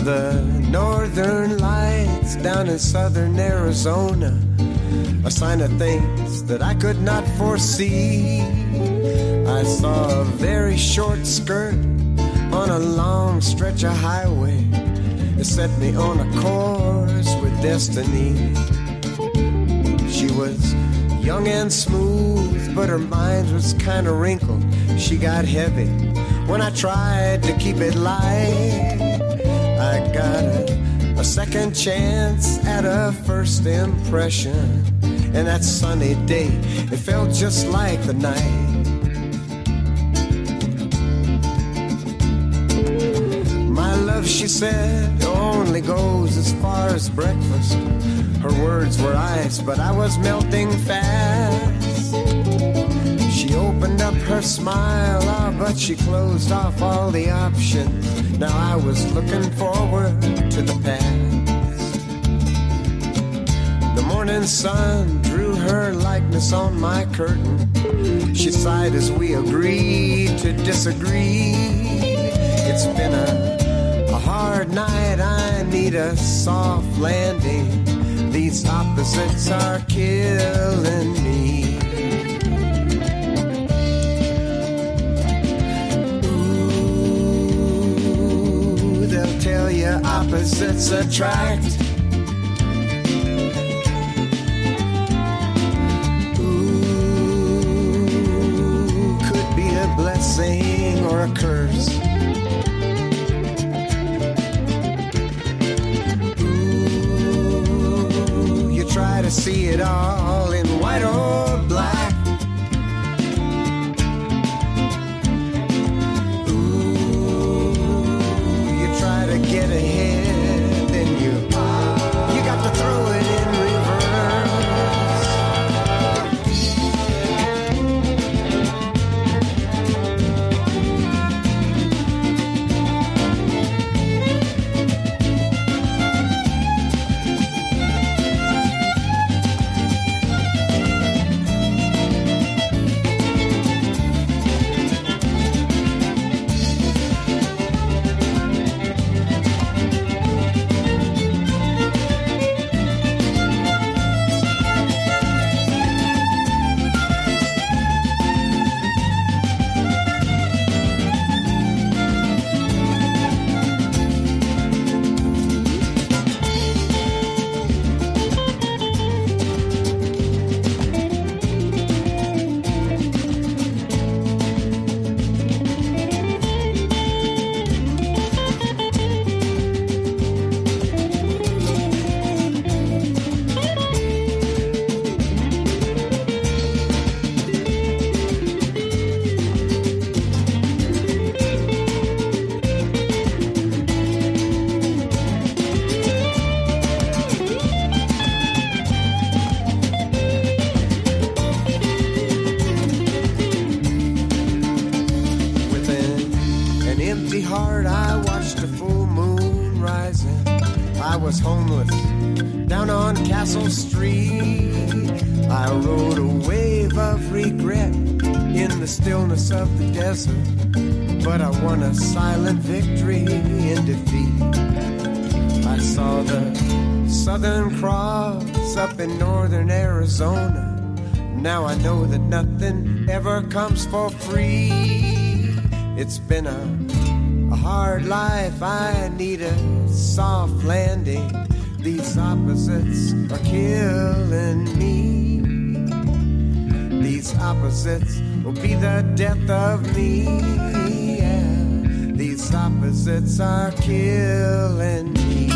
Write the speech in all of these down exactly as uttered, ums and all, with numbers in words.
the northern lights down in southern Arizona, a sign of things that I could not foresee. I saw a very short skirt on a long stretch of highway. It set me on a course with destiny. She was young and smooth, but her mind was kind of wrinkled. She got heavy when I tried to keep it light. I got a, a second chance at a first impression, and that sunny day, it felt just like the night. My love, she said, only goes as far as breakfast. Her words were ice, but I was melting fast. She opened up her smile, ah, but she closed off all the options. Now I was looking forward to the past. The morning sun drew her likeness on my curtain. She sighed as we agreed to disagree. It's been a, a hard night, I need a soft landing. These opposites are killing me. Ooh, they'll tell you opposites attract. Ooh, could be a blessing or a curse. Try to see it all in white or black. Ooh, you try to get ahead, then you you got to throw it in was homeless down on Castle Street. I rode a wave of regret in the stillness of the desert, but I won a silent victory in defeat. I saw the Southern Cross up in northern Arizona. Now I know that nothing ever comes for free. It's been a A hard life, I need a soft landing. These opposites are killing me. These opposites will be the death of me. Yeah. These opposites are killing me.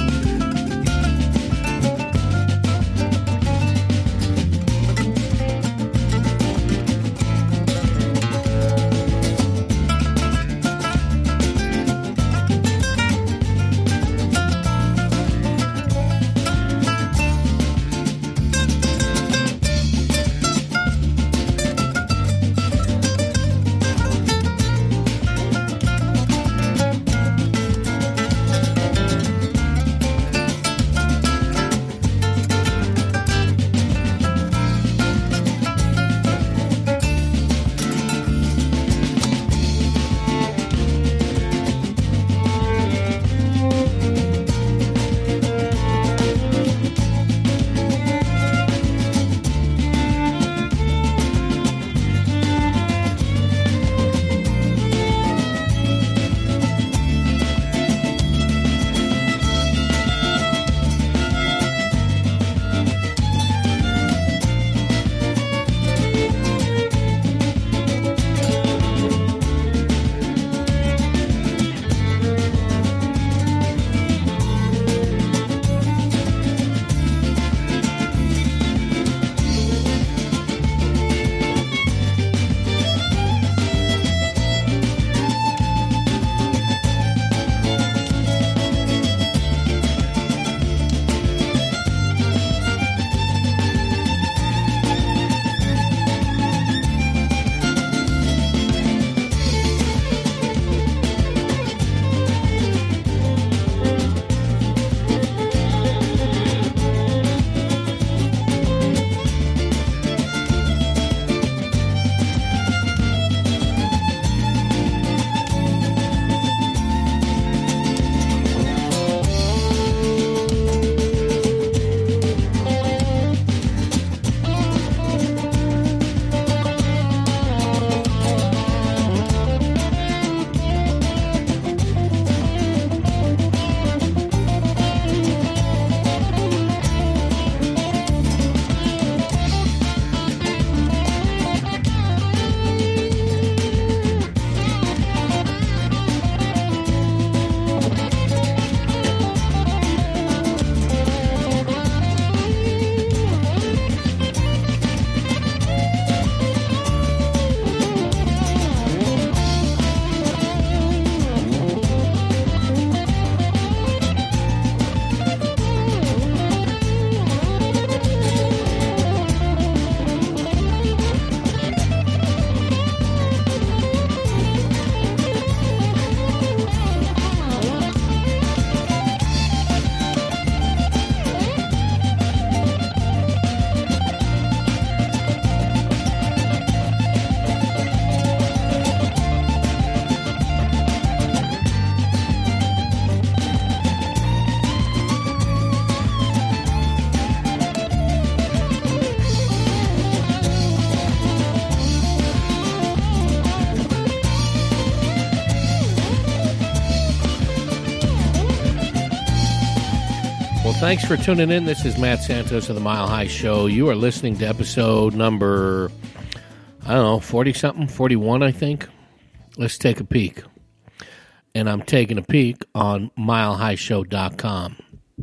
Thanks for tuning in. This is Matt Santos of the Mile High Show. You are listening to episode number, I don't know, forty-something, forty-one, I think. Let's take a peek. And I'm taking a peek on mile high show dot com.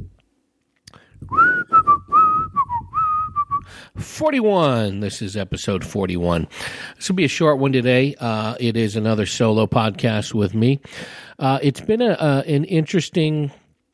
forty-one. This is episode forty-one. This will be a short one today. Uh, it is another solo podcast with me. Uh, it's been a, uh, an interesting...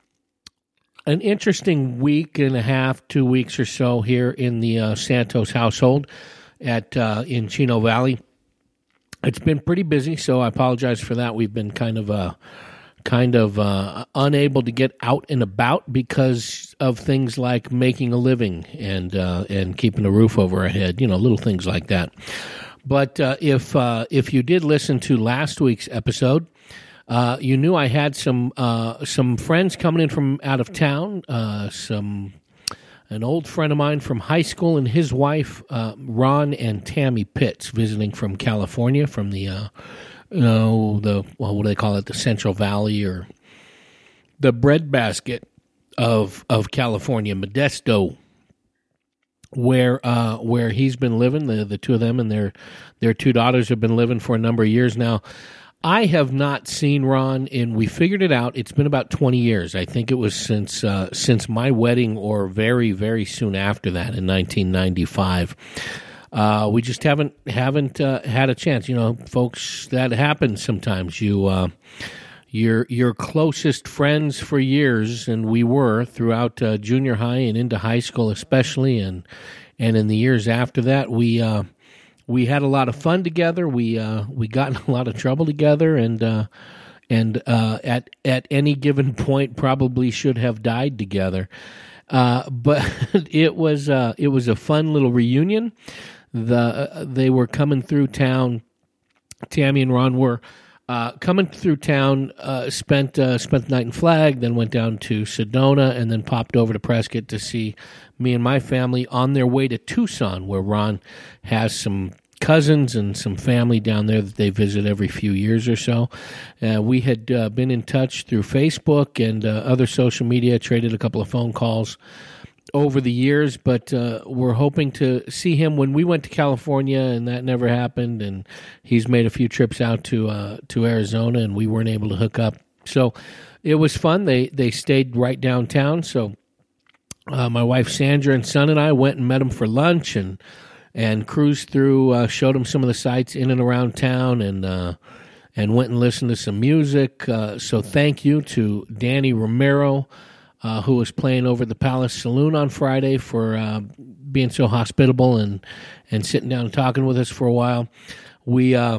An interesting week and a half, two weeks or so here in the uh, Santos household at uh, in Chino Valley. It's been pretty busy, so I apologize for that. We've been kind of uh, kind of uh, unable to get out and about because of things like making a living and uh, and keeping a roof over our head. You know, little things like that. But uh, if uh, if you did listen to last week's episode. Uh, you knew I had some uh, some friends coming in from out of town. Uh, some an old friend of mine from high school and his wife, uh, Ron and Tammy Pitts, visiting from California, from the uh, you know the well, what do they call it, the Central Valley or the breadbasket of of California, Modesto, where uh, where he's been living. The the two of them and their their two daughters have been living for a number of years now. I have not seen Ron, and we figured it out. It's been about twenty years. I think it was since uh, since my wedding or very, very soon after that in nineteen ninety-five. Uh, we just haven't haven't uh, had a chance. You know, folks, that happens sometimes. You, uh, your your closest friends for years, and we were throughout uh, junior high and into high school especially, and, and in the years after that, we... Uh, We had a lot of fun together. We uh, we got in a lot of trouble together, and uh, and uh, at at any given point, probably should have died together. Uh, but it was uh, it was a fun little reunion. The uh, they were coming through town. Tammy and Ron were uh, coming through town. Uh, spent uh, spent the night in Flag, then went down to Sedona, and then popped over to Prescott to see me and my family on their way to Tucson, where Ron has some cousins and some family down there that they visit every few years or so. Uh, we had uh, been in touch through Facebook and uh, other social media, traded a couple of phone calls over the years, but uh, we're hoping to see him when we went to California, and that never happened, and he's made a few trips out to uh, to Arizona, and we weren't able to hook up. So it was fun. They, they stayed right downtown, so Uh, my wife Sandra and son and I went and met him for lunch and and cruised through, uh, showed him some of the sights in and around town, and uh, and went and listened to some music. Uh, so thank you to Danny Romero, uh, who was playing over at the Palace Saloon on Friday, for uh, being so hospitable and, and sitting down and talking with us for a while. We uh,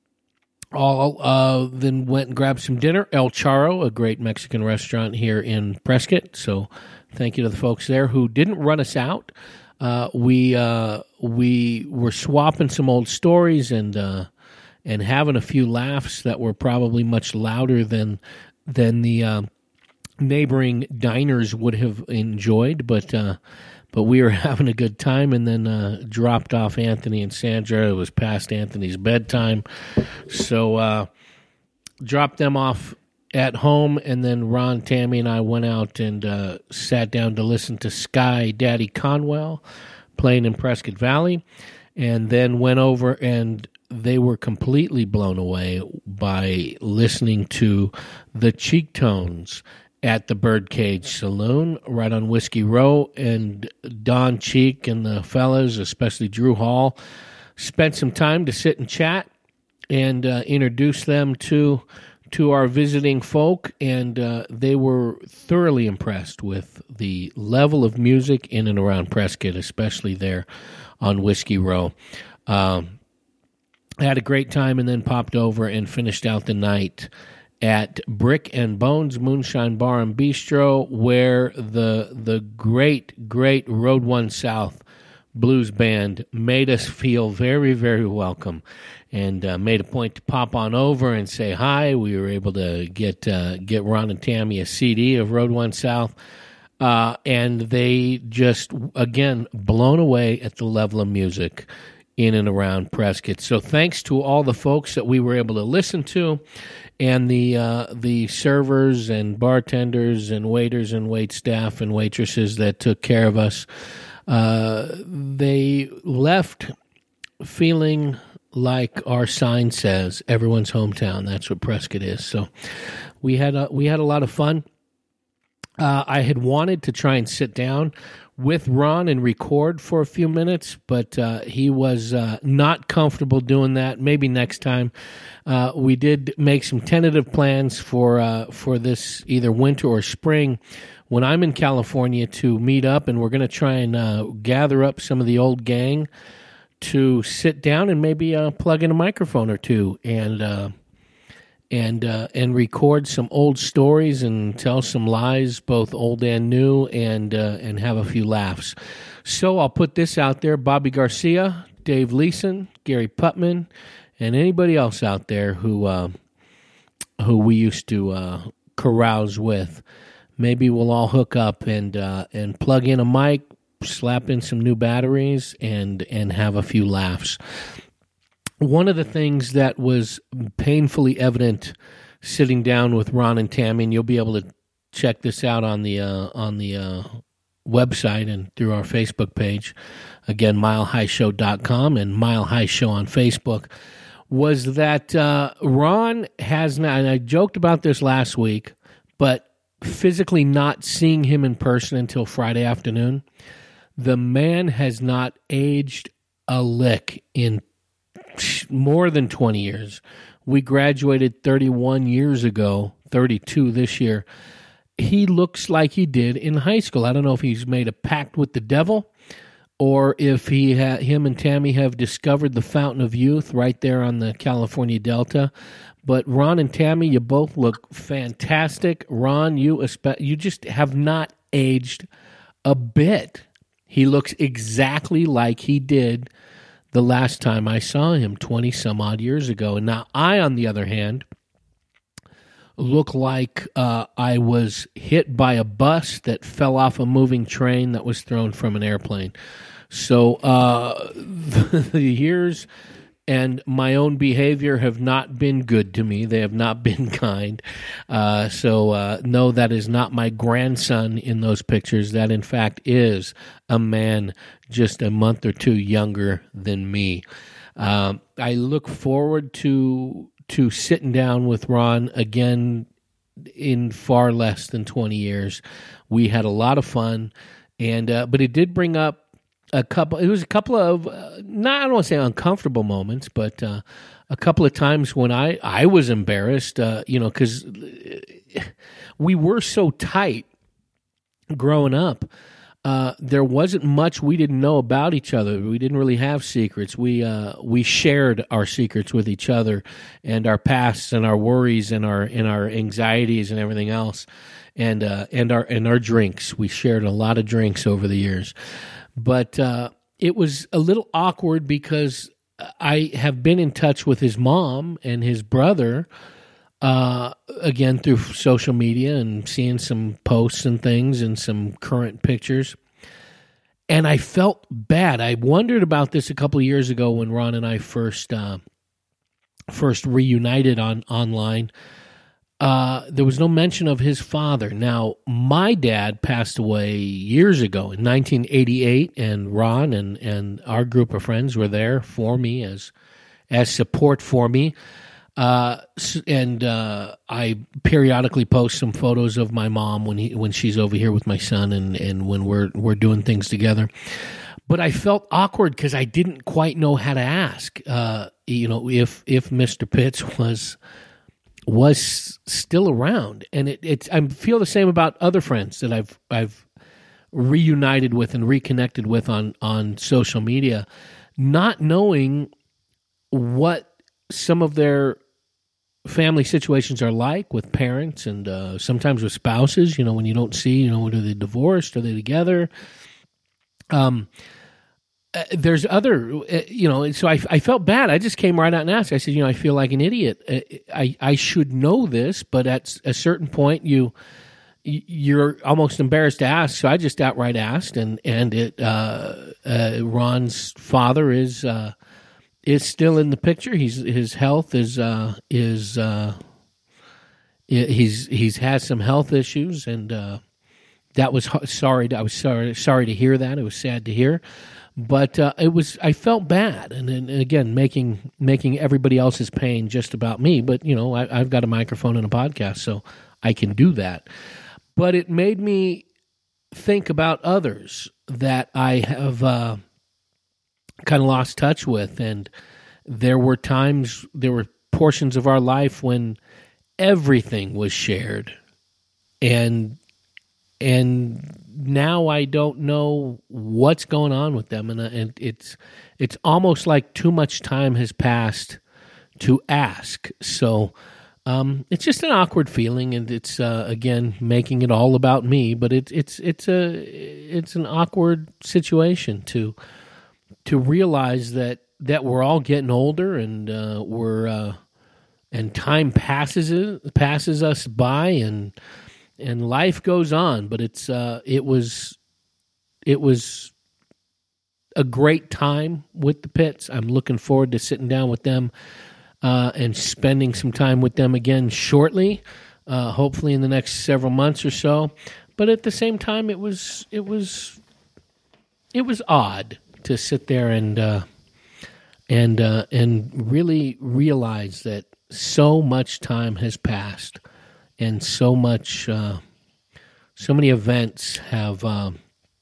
all uh, then went and grabbed some dinner. El Charro, a great Mexican restaurant here in Prescott. So thank you to the folks there who didn't run us out. Uh, we uh, we were swapping some old stories and uh, and having a few laughs that were probably much louder than than the uh, neighboring diners would have enjoyed. But uh, but we were having a good time, and then uh, dropped off Anthony and Sandra. It was past Anthony's bedtime, so uh, dropped them off at home, and then Ron, Tammy, and I went out and uh, sat down to listen to Sky Daddy Conwell playing in Prescott Valley, and then went over, and they were completely blown away by listening to the Cheek Tones at the Birdcage Saloon right on Whiskey Row. And Don Cheek and the fellas, especially Drew Hall, spent some time to sit and chat and uh, introduce them to to our visiting folk, and uh, they were thoroughly impressed with the level of music in and around Prescott, especially there on Whiskey Row. Um, I had a great time, and then popped over and finished out the night at Brick and Bones Moonshine Bar and Bistro, where the the great, great Road One South Blues Band made us feel very, very welcome, and uh, made a point to pop on over and say hi. We were able to get uh, get Ron and Tammy a C D of Road One South, uh, and they just, again, blown away at the level of music in and around Prescott. So thanks to all the folks that we were able to listen to, and the uh, the servers and bartenders and waiters and wait staff and waitresses that took care of us. Uh, they left feeling like our sign says, everyone's hometown. That's what Prescott is. So we had a, we had a lot of fun. Uh, I had wanted to try and sit down with Ron and record for a few minutes, but uh, he was uh, not comfortable doing that. Maybe next time. Uh, we did make some tentative plans for uh, for this either winter or spring when I'm in California to meet up, and we're going to try and uh, gather up some of the old gang to sit down and maybe uh, plug in a microphone or two and uh, and uh, and record some old stories and tell some lies, both old and new, and uh, and have a few laughs. So I'll put this out there: Bobby Garcia, Dave Leeson, Gary Putman, and anybody else out there who uh, who we used to uh, carouse with. Maybe we'll all hook up and uh, and plug in a mic, slap in some new batteries, and and have a few laughs. One of the things that was painfully evident sitting down with Ron and Tammy, and you'll be able to check this out on the uh, on the uh, website and through our Facebook page, again, mile high show dot com and Mile High Show on Facebook, was that uh, Ron has not, and I joked about this last week, but physically not seeing him in person until Friday afternoon, the man has not aged a lick in more than twenty years. We graduated thirty-one years ago, thirty-two this year. He looks like he did in high school. I don't know if he's made a pact with the devil or if he ha- him and Tammy have discovered the fountain of youth right there on the California Delta. But Ron and Tammy, you both look fantastic. Ron, you espe- you just have not aged a bit. He looks exactly like he did the last time I saw him twenty-some-odd years ago. And now I, on the other hand, look like uh, I was hit by a bus that fell off a moving train that was thrown from an airplane. So uh, the years and my own behavior have not been good to me. They have not been kind. Uh, so uh, no, that is not my grandson in those pictures. That, in fact, is a man just a month or two younger than me. Um, I look forward to to sitting down with Ron again in far less than twenty years. We had a lot of fun, and uh, but it did bring up a couple. It was a couple of uh, not I don't want to say uncomfortable moments, but uh, a couple of times when I I was embarrassed, uh, you know, because we were so tight growing up. Uh, there wasn't much we didn't know about each other. We didn't really have secrets. We uh, we shared our secrets with each other, and our pasts and our worries and our and our anxieties and everything else, and uh, and our and our drinks. We shared a lot of drinks over the years, but uh, it was a little awkward because I have been in touch with his mom and his brother. Uh, again, through social media and seeing some posts and things and some current pictures. And I felt bad. I wondered about this a couple of years ago when Ron and I first uh, first reunited on online. Uh, there was no mention of his father. Now, my dad passed away years ago in nineteen eighty-eight, and Ron and, and our group of friends were there for me as as support for me. Uh, and uh, I periodically post some photos of my mom when he when she's over here with my son, and, and when we're we're doing things together. But I felt awkward because I didn't quite know how to ask. Uh, you know, if if Mister Pitts was was still around, and it it's I feel the same about other friends that I've I've reunited with and reconnected with on on social media, not knowing what some of their family situations are like with parents and uh, sometimes with spouses, you know, when you don't see, you know, are they divorced? Are they together? Um, uh, there's other, uh, you know, so I, I felt bad. I just came right out and asked. I said, you know, I feel like an idiot. Uh, I, I should know this, but at a certain point you, you're almost embarrassed to ask. So I just outright asked, and, and it, uh, uh, Ron's father is, uh, is still in the picture. He's his health is uh, is uh, he's he's had some health issues, and uh, that was sorry. I was sorry sorry to hear that. It was sad to hear, but uh, it was I felt bad, and, and again making making everybody else's pain just about me. But you know, I, I've got a microphone and a podcast, so I can do that. But it made me think about others that I have uh, kind of lost touch with, and there were times, there were portions of our life when everything was shared, and and now I don't know what's going on with them, and, uh, and it's it's almost like too much time has passed to ask. So um, it's just an awkward feeling, and it's uh, again making it all about me. But it's it's it's a it's an awkward situation to to realize that that we're all getting older, and uh, we're uh, and time passes passes us by, and and life goes on. But it's uh, it was it was a great time with the Pitts. I'm looking forward to sitting down with them uh, and spending some time with them again shortly, uh, hopefully in the next several months or so. But at the same time, it was it was it was odd to sit there and uh, and uh, and really realize that so much time has passed, and so much, uh, so many events have uh,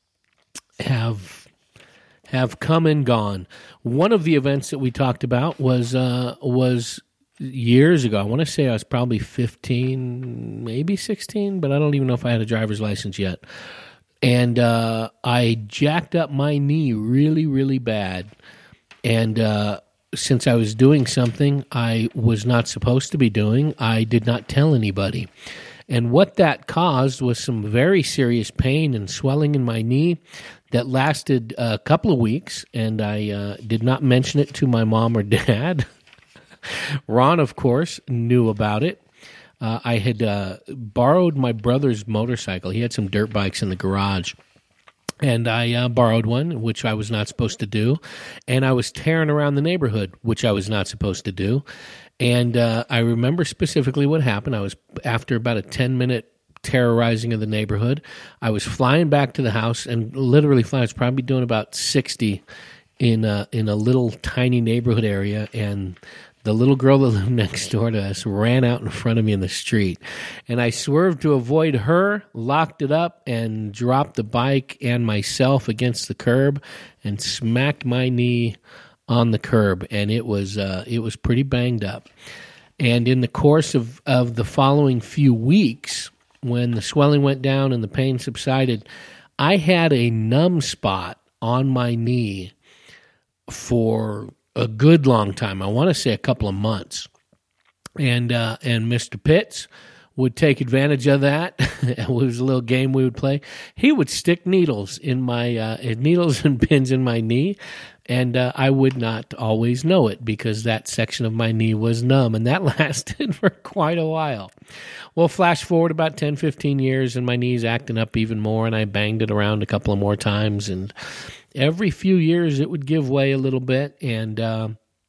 have have come and gone. One of the events that we talked about was uh, was years ago. I want to say I was probably fifteen, maybe sixteen, but I don't even know if I had a driver's license yet. And uh, I jacked up my knee really, really bad. And uh, since I was doing something I was not supposed to be doing, I did not tell anybody. And what that caused was some very serious pain and swelling in my knee that lasted a couple of weeks, and I uh, did not mention it to my mom or dad. Ron, of course, knew about it. Uh, I had uh, borrowed my brother's motorcycle. He had some dirt bikes in the garage, and I uh, borrowed one, which I was not supposed to do, and I was tearing around the neighborhood, which I was not supposed to do. And uh, I remember specifically what happened. I was, after about a ten-minute terrorizing of the neighborhood, I was flying back to the house, and literally flying. I was probably doing about sixty in a, in a little tiny neighborhood area, and the little girl that lived next door to us ran out in front of me in the street, and I swerved to avoid her, locked it up, and dropped the bike and myself against the curb and smacked my knee on the curb, and it was uh, it was pretty banged up. And in the course of, of the following few weeks, when the swelling went down and the pain subsided, I had a numb spot on my knee for a good long time. I want to say a couple of months. And uh, and Mister Pitts would take advantage of that. It was a little game we would play. He would stick needles in my uh, needles and pins in my knee, and uh, I would not always know it because that section of my knee was numb, and that lasted for quite a while. Well, flash forward about ten, fifteen years, and my knee's acting up even more, and I banged it around a couple of more times, and every few years it would give way a little bit, and uh,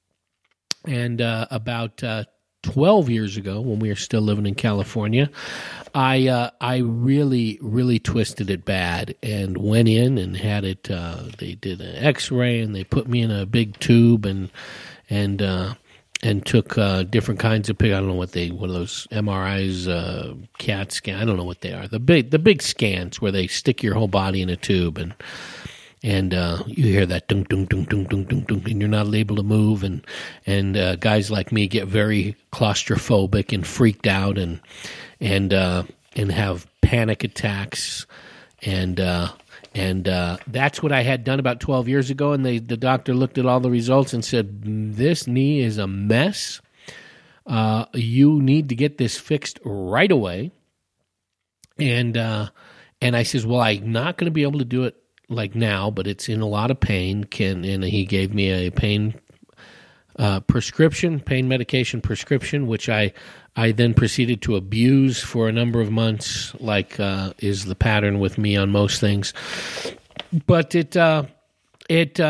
and uh, about uh, twelve years ago, when we were still living in California, I uh, I really, really twisted it bad and went in and had it, uh, they did an x-ray, and they put me in a big tube and and uh, and took uh, different kinds of, I don't know what they, what are those M R Is, uh, CAT scan, I don't know what they are, the big, the big scans where they stick your whole body in a tube, and And uh, you hear that dunk, dunk, dunk, dunk, dunk, dunk, dunk, and you're not able to move. And and uh, guys like me get very claustrophobic and freaked out, and and uh, and have panic attacks. And uh, and uh, that's what I had done about twelve years ago. And they, the doctor looked at all the results and said, "This knee is a mess. Uh, you need to get this fixed right away." And uh, and I says, "Well, I'm not going to be able to do it like now, but it's in a lot of pain." Can and he gave me a pain uh, prescription, pain medication prescription, which I I then proceeded to abuse for a number of months, like uh, is the pattern with me on most things. But it uh, it uh,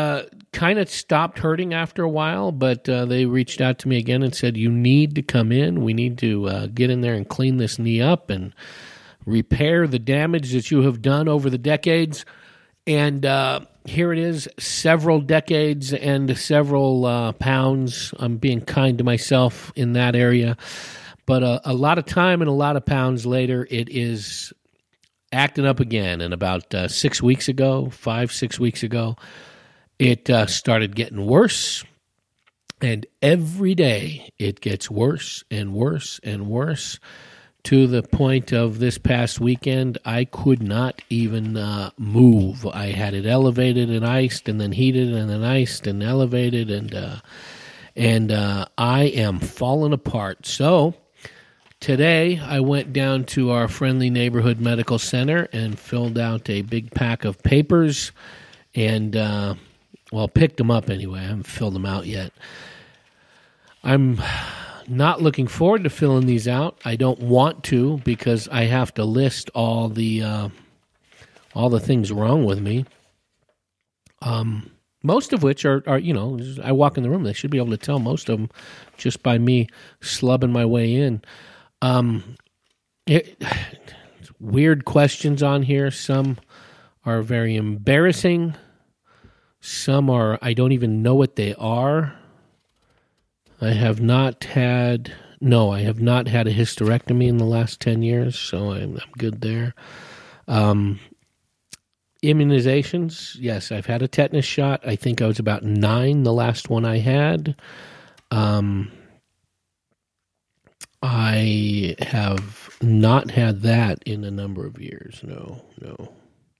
kind of stopped hurting after a while, but uh, they reached out to me again and said, you need to come in. We need to uh, get in there and clean this knee up and repair the damage that you have done over the decades. And uh, here it is, several decades and several uh, pounds. I'm being kind to myself in that area. But uh, a lot of time and a lot of pounds later, it is acting up again. And about uh, six weeks ago, five, six weeks ago, it uh, started getting worse. And every day it gets worse and worse and worse, to the point of this past weekend, I could not even uh, move. I had it elevated and iced and then heated and then iced and elevated, and uh, and uh, I am falling apart. So today I went down to our friendly neighborhood medical center and filled out a big pack of papers and, uh, well, picked them up anyway. I haven't filled them out yet. I'm not looking forward to filling these out. I don't want to, because I have to list all the uh, all the things wrong with me. Um, most of which are, are, you know, I walk in the room, they should be able to tell most of them just by me slubbing my way in. Um, it, weird questions on here. Some are very embarrassing. Some are, I don't even know what they are. I have not had, no, I have not had a hysterectomy in the last ten years, so I'm, I'm good there. Um, immunizations, yes, I've had a tetanus shot. I think I was about nine, the last one I had. Um, I have not had that in a number of years, no, no.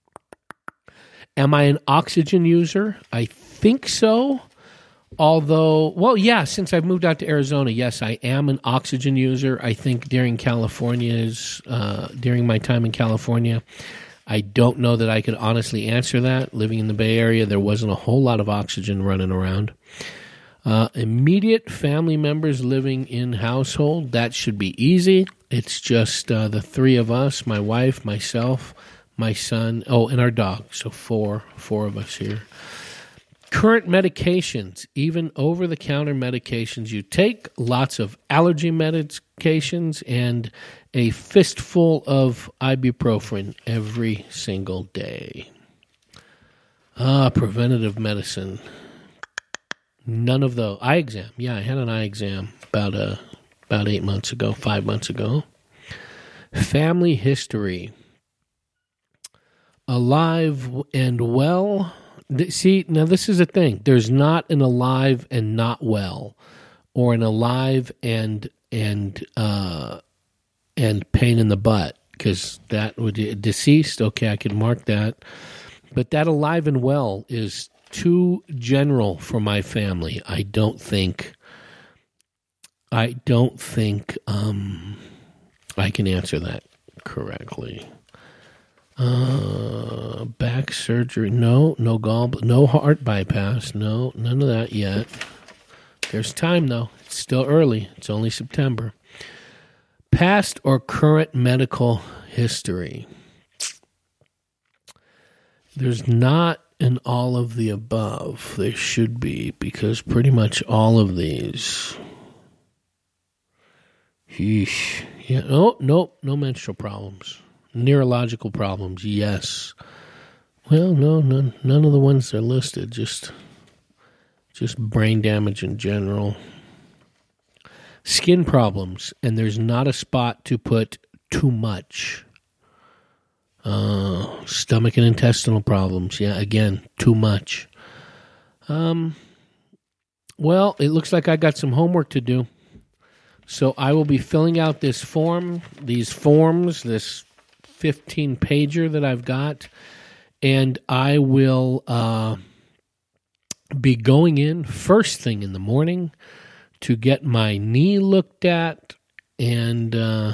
Am I an oxygen user? I think so. Although, well, yeah, since I've moved out to Arizona, yes, I am an oxygen user. I think during California's, uh, during my time in California, I don't know that I could honestly answer that. Living in the Bay Area, there wasn't a whole lot of oxygen running around. Uh, immediate family members living in household, that should be easy. It's just uh, the three of us, my wife, myself, my son, oh, and our dog. So four, four of us here. Current medications, even over-the-counter medications you take, lots of allergy medications, and a fistful of ibuprofen every single day. Ah, preventative medicine. None of those. Eye exam. Yeah, I had an eye exam about uh, about eight months ago, five months ago. Family history. Alive and well. See, now this is a thing. There's not an alive and not well, or an alive and and uh, and pain in the butt, because that would be deceased. Okay, I could mark that. But that alive and well is too general for my family. I don't think. I don't think um, I can answer that correctly. Uh, back surgery. No, no gall, no heart bypass. No, none of that yet. There's time though. It's still early. It's only September. Past or current medical history. There's not an all of the above. There should be, because pretty much all of these. Yeesh. Yeah. Oh, nope. No menstrual problems. Neurological problems, yes. Well, no, none, none of the ones that are listed. Just, just brain damage in general. Skin problems, and there's not a spot to put too much. Uh, stomach and intestinal problems, yeah. Again, too much. Um. Well, it looks like I got some homework to do, so I will be filling out this form, these forms, this fifteen pager that I've got, and I will uh, be going in first thing in the morning to get my knee looked at, and uh,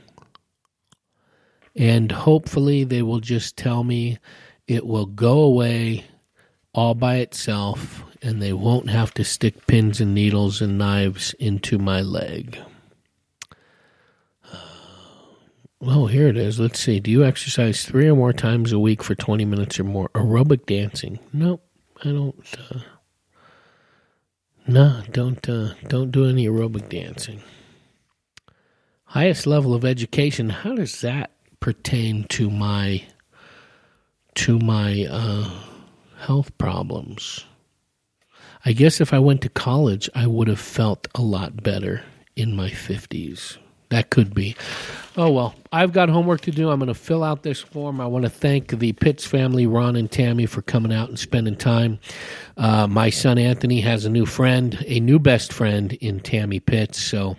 and hopefully they will just tell me it will go away all by itself, and they won't have to stick pins and needles and knives into my leg. Oh, here it is. Let's see. Do you exercise three or more times a week for twenty minutes or more? Aerobic dancing. Nope, I don't. Uh, No, don't uh, don't do any aerobic dancing. Highest level of education. How does that pertain to my to my uh, health problems? I guess if I went to college, I would have felt a lot better in my fifties. That could be. Oh, well, I've got homework to do. I'm going to fill out this form. I want to thank the Pitts family, Ron and Tammy, for coming out and spending time. Uh, my son Anthony has a new friend, a new best friend in Tammy Pitts. So,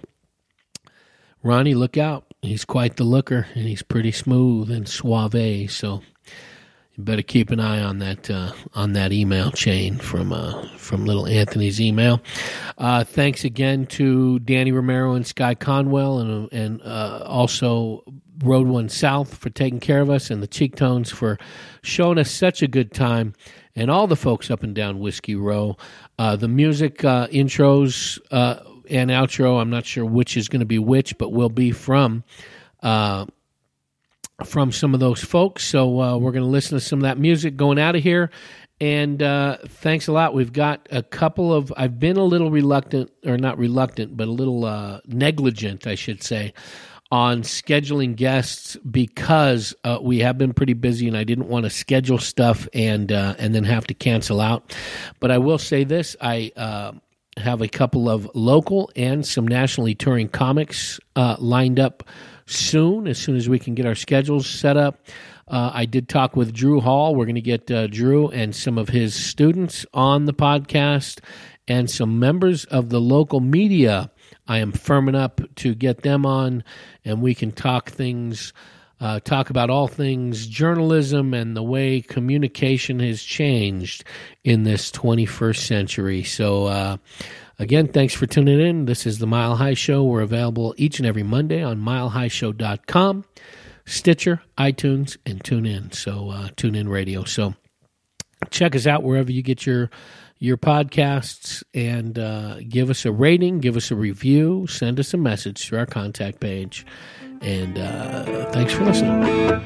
Ronnie, look out. He's quite the looker, and he's pretty smooth and suave. So, you better keep an eye on that uh, on that email chain from uh, from little Anthony's email. Uh, thanks again to Danny Romero and Sky Conwell, and and uh, also Road One South for taking care of us, and the Cheek Tones for showing us such a good time, and all the folks up and down Whiskey Row. Uh, the music uh, intros uh, and outro, I'm not sure which is going to be which, but will be from. Uh, from some of those folks. So uh, we're going to listen to some of that music going out of here. And uh, thanks a lot. We've got a couple of, I've been a little reluctant, or not reluctant, but a little uh, negligent, I should say, on scheduling guests because uh, we have been pretty busy and I didn't want to schedule stuff and uh, and then have to cancel out. But I will say this, I uh, have a couple of local and some nationally touring comics uh, lined up soon, as soon as we can get our schedules set up. Uh, I did talk with Drew Hall. We're going to get uh, Drew and some of his students on the podcast and some members of the local media. I am firming up to get them on, and we can talk things, uh, talk about all things journalism and the way communication has changed in this twenty-first century. So, uh, Again, thanks for tuning in. This is the Mile High Show. We're available each and every Monday on mile high show dot com, Stitcher, iTunes, and TuneIn. So, uh, TuneIn Radio. So, check us out wherever you get your your podcasts, and uh, give us a rating, give us a review, send us a message through our contact page. And uh, thanks for listening.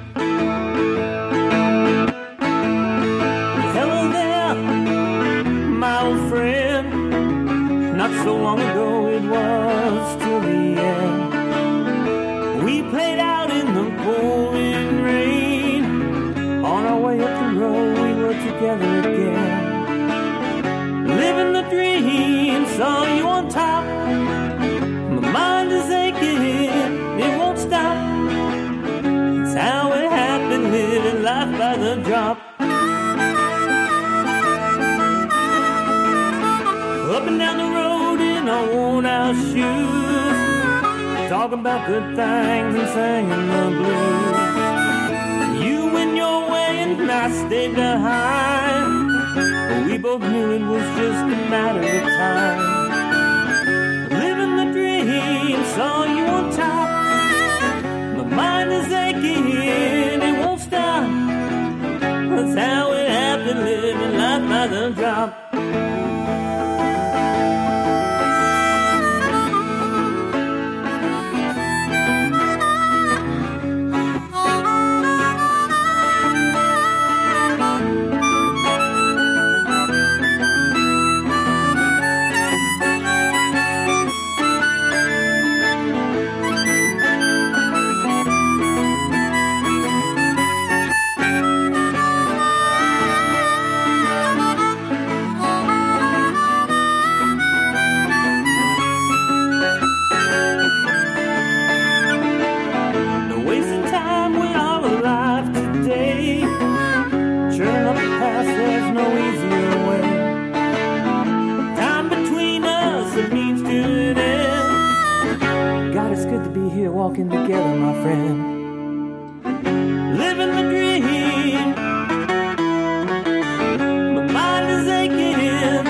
Hello there, my old friend. Not so long ago it was till the end. We played out in the pouring rain. On our way up the road we were together again. Living the dream, saw you on top. My mind is aching, it won't stop. It's how it happened, living life by the drop. Up and down the road in our worn out shoes, talking about good things and singing the blues. You went your way and I stayed behind, but we both knew it was just a matter of time. Living the dream, saw you on top. My mind is aching, it won't stop. That's how it happened, living life by the drop. Walking together, my friend. Living the dream. My mind is aching.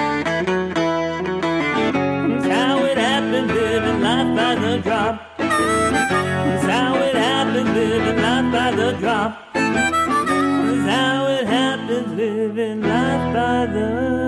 It's how it happened, living life by the drop. It's how it happened, living life by the drop. It's how it happened, living life by the